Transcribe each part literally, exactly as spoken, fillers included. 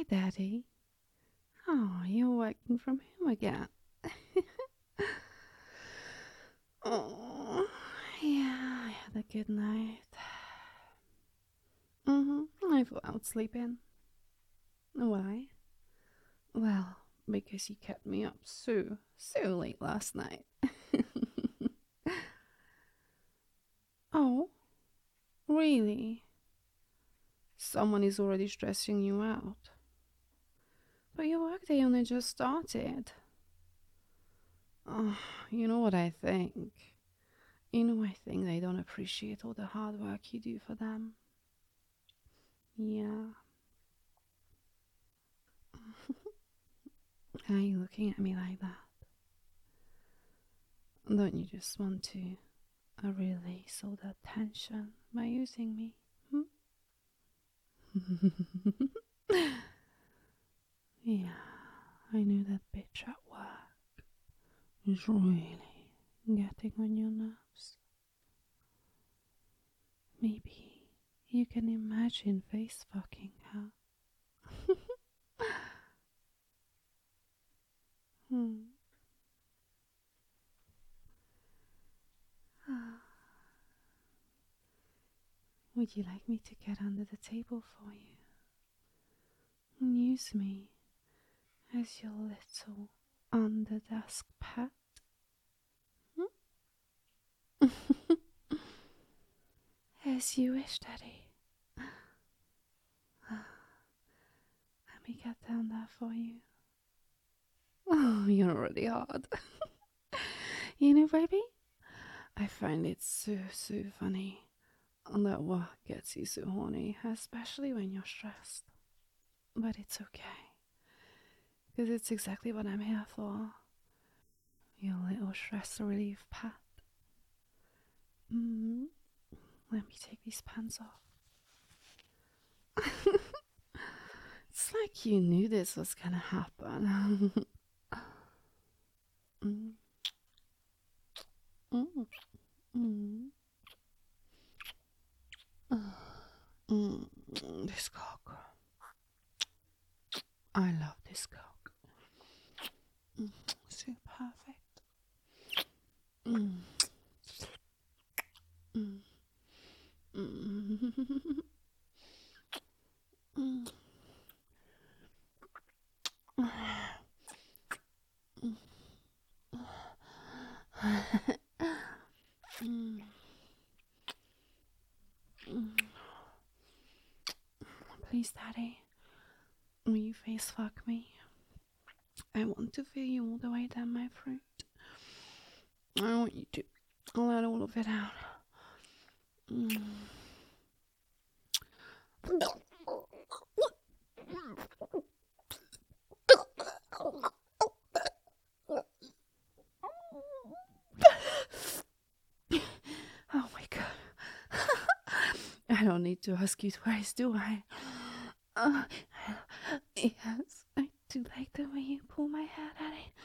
Hi, Daddy. Oh, you're working from home again. Oh, yeah, I had a good night. Mm-hmm, I fell out sleeping. Why? Well, because you kept me up so, so late last night. Oh, really? Someone is already stressing you out. But your workday only just started. Oh, you know what I think? You know, I think they don't appreciate all the hard work you do for them. Yeah. Why are you looking at me like that? Don't you just want to uh, release all that tension by using me? Hmm? Yeah, I know that bitch at work is really getting on your nerves. Maybe you can imagine face fucking her. Hmm. Would you like me to get under the table for you and use me as your little under desk pet? Hmm? As you wish, Daddy. Let me get down there for you. Oh, you're already hard. You know, baby, I find it so, so funny that work gets you so horny, especially when you're stressed. But it's okay, because it's exactly what I'm here for. Your little stress relief pad. Mm-hmm. Let me take these pants off. It's like you knew this was gonna happen. mm. Mm. Mm. Mm. This cock. I love this cock. Mm. So perfect. Mm. Mm. Mm. Mm. Mm. Mm. Please, Daddy, will you face fuck me? I want to feel you all the way down my throat. I want you to let all of it out. Mm. Oh my god. I don't need to ask you twice, do I? Uh, yes, I do like the way you pull my hair, Daddy.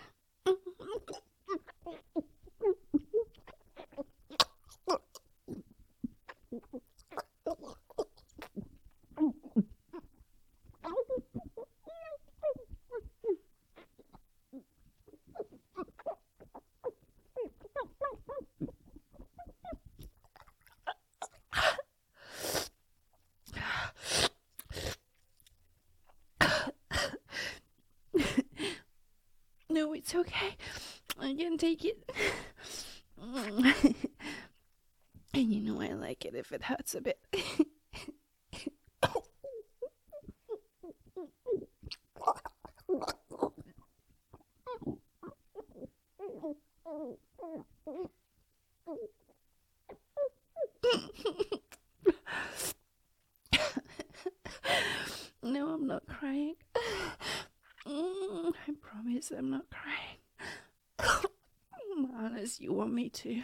No, it's okay. I can take it. And you know I like it if it hurts a bit. No, I'm not crying. I promise I'm not crying. Unless you want me to.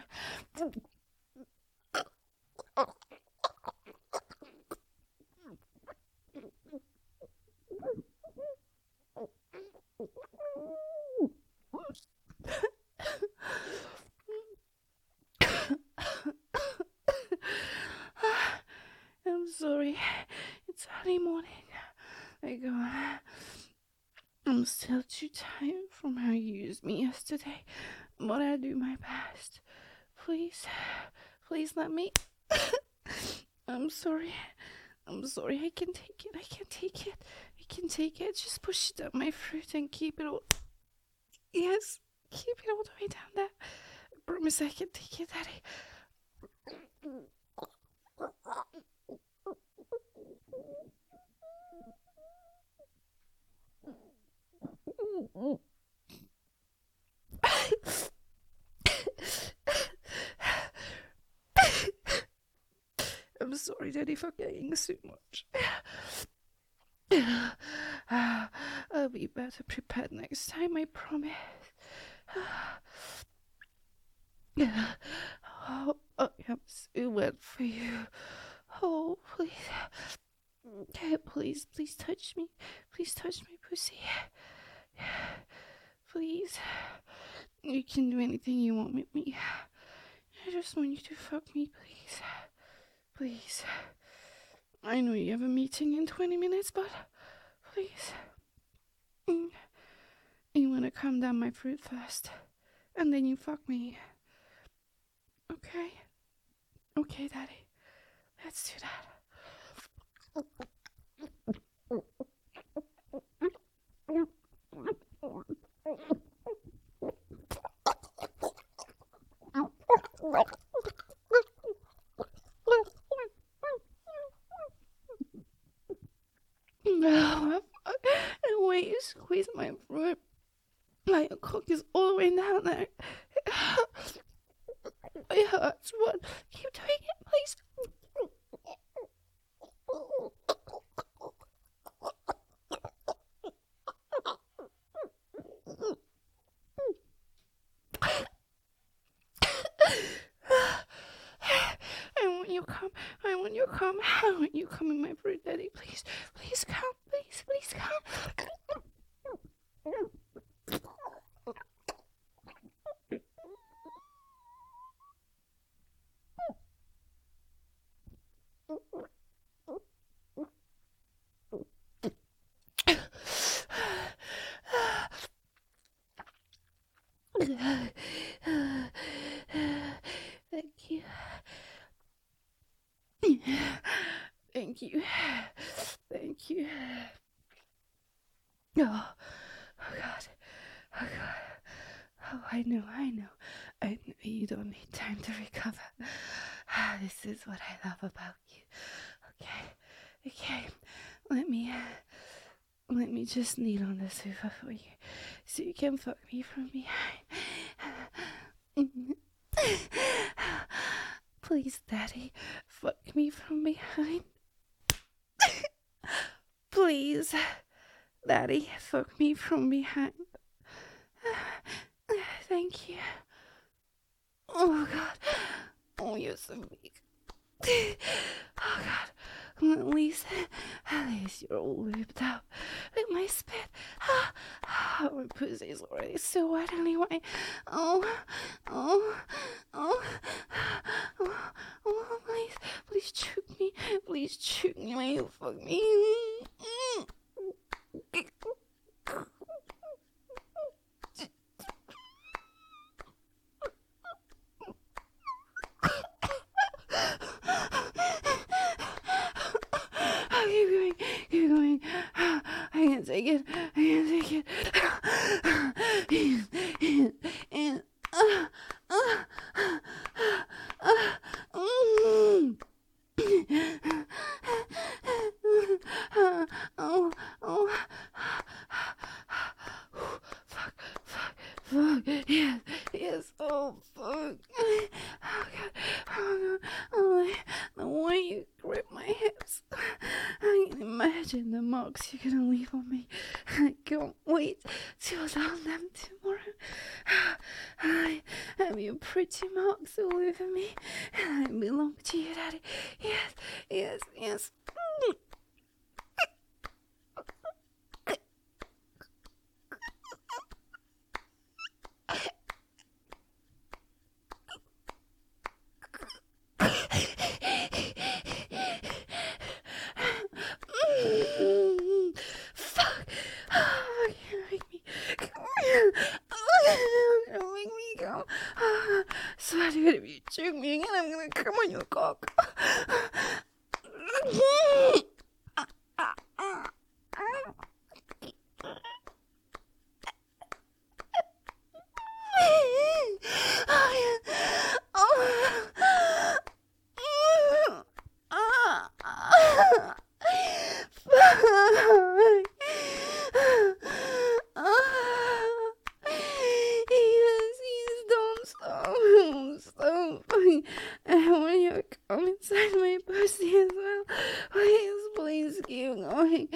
I'm sorry. It's early morning. my god. I'm still too tired from how you used me yesterday, but I do my best. Please, please let me. I'm sorry. I'm sorry. I can take it. I can take it. I can take it. Just push it down my throat and keep it all. Yes, keep it all the way down there. I promise I can take it, Daddy. I'm sorry, Daddy, for getting so much. I'll be better prepared next time, I promise. Oh, I am so wet for you. Oh, please. Please, please touch me. Please touch my pussy. Please. You can do anything you want with me. I just want you to fuck me, please. Please. I know you have a meeting in twenty minutes, but please. Mm. You want to calm down my throat first, and then you fuck me. Okay? Okay, Daddy. Let's do that. No, and when you squeeze my throat, my cock is all the way down there. It hurts, but keep doing it, please. I want you come. I want you come. I want you come in my throat, Daddy. Please, please come. Please, please come. Thank you. Thank you. Thank you. Oh, oh God. Oh God. Oh, I know, I know. I know you don't need time to recover. Ah, this is what I love about you. Okay. Okay. Let me let me just kneel on the sofa for you so you can fuck me from behind. Please, Daddy, fuck me from behind. Please, Daddy, fuck me from behind. Thank you. Oh, God. Oh, you're so weak. Oh, God. At least, at least you're all lubed up. Look, my spit. Ah, ah, my pussy's already so wet anyway. Oh, oh, oh, oh, oh, please, please choke me. Please choke me when you fuck me. Keep going, keep going. I can't take it. I can't take it. And, and, uh, uh, uh, mm. Oh, oh, fuck, fuck, fuck. Yes, yes. Oh, fuck. Oh, God. Oh, God. Oh, the way you grip my hips. I can imagine the marks you're gonna leave on me. I can't wait to allow them tomorrow. I have your pretty marks all over me, and I belong to you, Daddy. Yes, yes, yes. your cock. Yes, yes, don't stop, don't stop. And when you come inside my pussy as well, please, please keep going.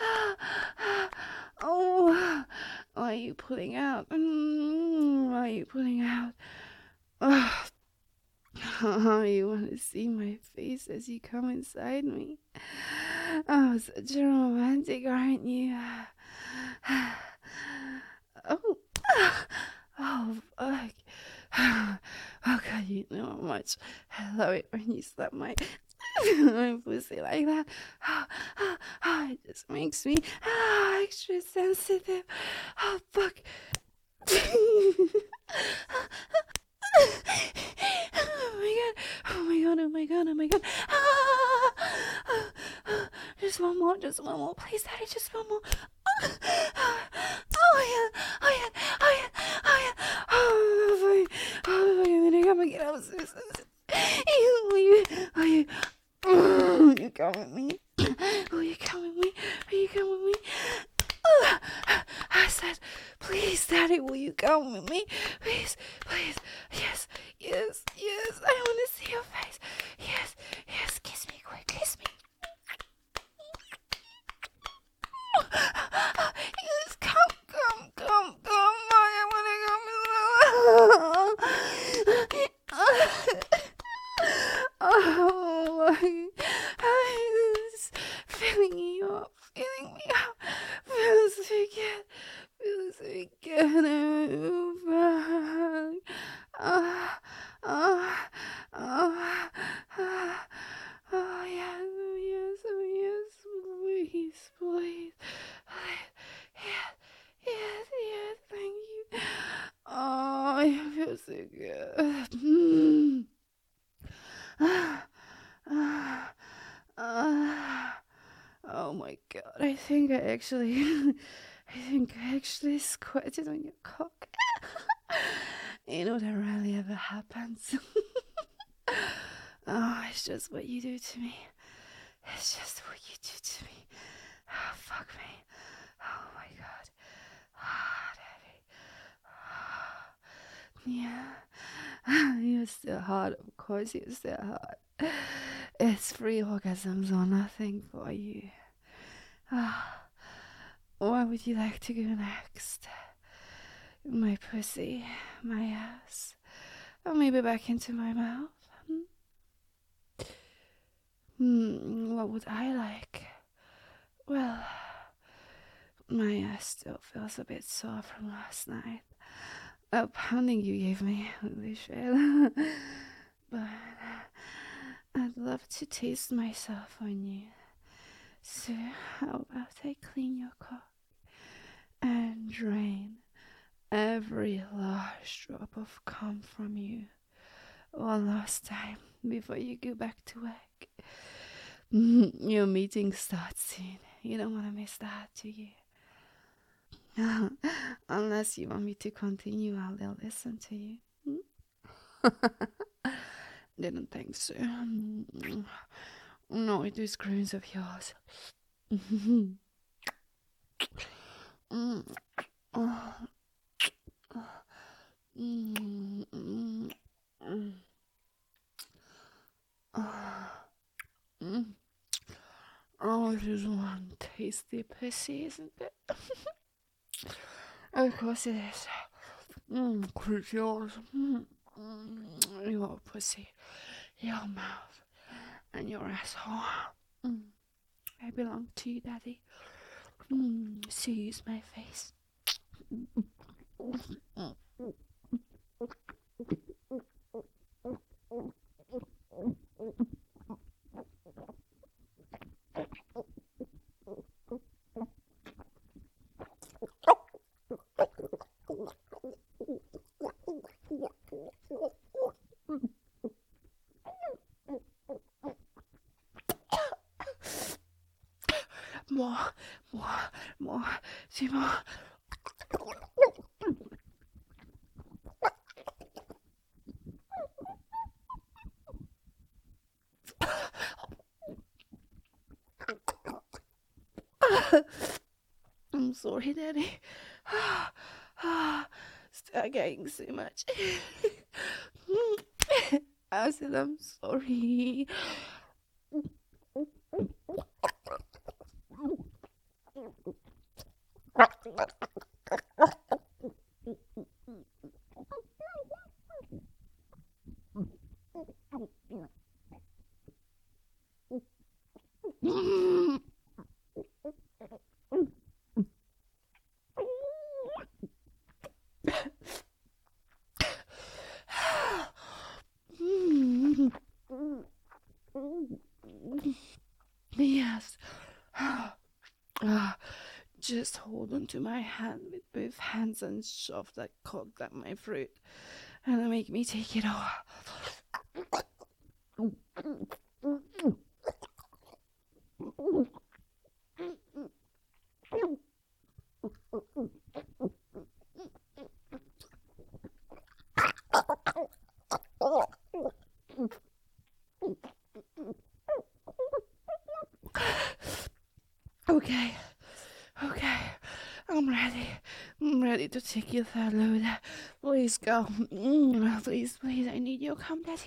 Oh, why are you pulling out? Mm, why are you pulling out? Oh, you want to see my face as you come inside me? Oh, such a romantic, aren't you? Oh, oh, fuck. Oh, God, you know how much I love it when you slap my, my pussy like that. Oh, oh, oh, it just makes me oh, extra sensitive. Oh, fuck. Oh my god, oh my god, oh my god, oh my god. Ah, ah, ah. Just one more, just one more, please, Daddy, just one more. Oh yeah, oh yeah, oh yeah, oh yeah. Oh, fuck, oh, fuck, I'm gonna come and get upstairs. Oh, you, oh, you, oh, you come with me. Oh, you come with me. Will you come with me? Oh, I said, please, Daddy, will you come with me? Please, please. Yes, yes, yes. I want to see your face. Yes, yes. Kiss me, quick. Kiss me. Yes, come, come, come, come. I want to come. Oh, I was filling you up, filling me up. Feels so good, feels so good. Oh, fuck. Oh, oh, oh, oh, oh, yes, oh, yes, oh, yes, please, please. Yes, yes, yes, thank you. Oh, it feels so good. Mm. Ah, ah, ah. Oh my god, I think I actually, I think I actually squirted on your cock. You know, that rarely ever happens. Oh, it's just what you do to me. It's just what you do to me. Oh, fuck me. Oh my god. Ah, Daddy. Yeah. You're still hot, of course, you're still hot. It's free orgasms or nothing for you. Ah. Where would you like to go next? My pussy, my ass, or maybe back into my mouth? Hmm? Hmm, what would I like? Well, my ass still feels a bit sore from last night. A pounding you gave me, holy shit. But I'd love to taste myself on you. So how about I clean your cock and drain every large drop of cum from you one last time before you go back to work. Your meeting starts soon. You don't want to miss that, do you? Unless you want me to continue, I'll they'll listen to you. Didn't think so. No, it was screams of yours. Mm. Oh. Mm. Mm. Mm. Mm. Oh, it is one tasty pussy, isn't it? Of course it is. Mm, it's yours. Mm. Mm. Your pussy, your mouth, and your asshole. Mm. I belong to you, Daddy. Mm. So use my face. more, more, more, two more. I'm sorry, Daddy. Start getting so much. I said I'm sorry. Yes. Ah, just hold on to my hand with both hands and shove that cock down my throat and make me take it all. Okay, okay, I'm ready. I'm ready to take your third load. Please go. Mm, please, please, I need your come, Daddy.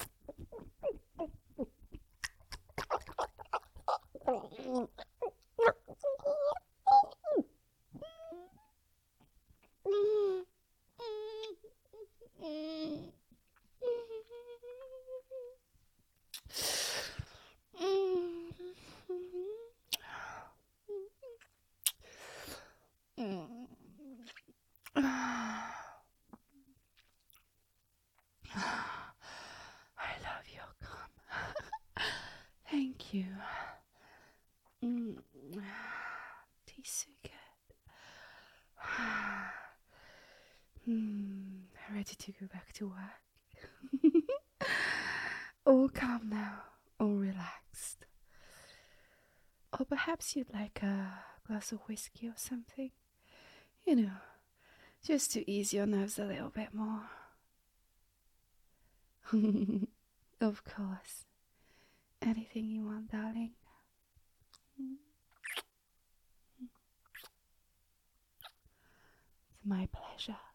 I love your cum. Thank you. Mm. Tastes so good. Hmm, ready to go back to work. All calm now, all relaxed. Or perhaps you'd like a glass of whiskey or something. You know, just to ease your nerves a little bit more. Of course. Anything you want, darling. It's my pleasure.